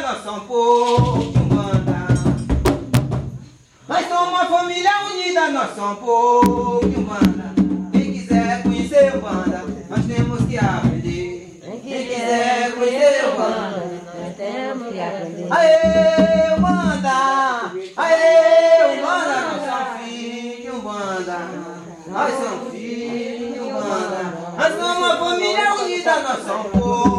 nós somos um povo de Umbanda. Nós somos uma família unida, nós somos um povo de Umbanda. Quem quiser conhecer Umbanda, nós temos que aprender. Quem quiser conhecer Umbanda, nós temos que aprender. Aê, Umbanda! Aê, Umbanda! Nós somos filhos de Umbanda. Nós somos filhos de Umbanda. Nós somos uma família unida, nós somos um povo.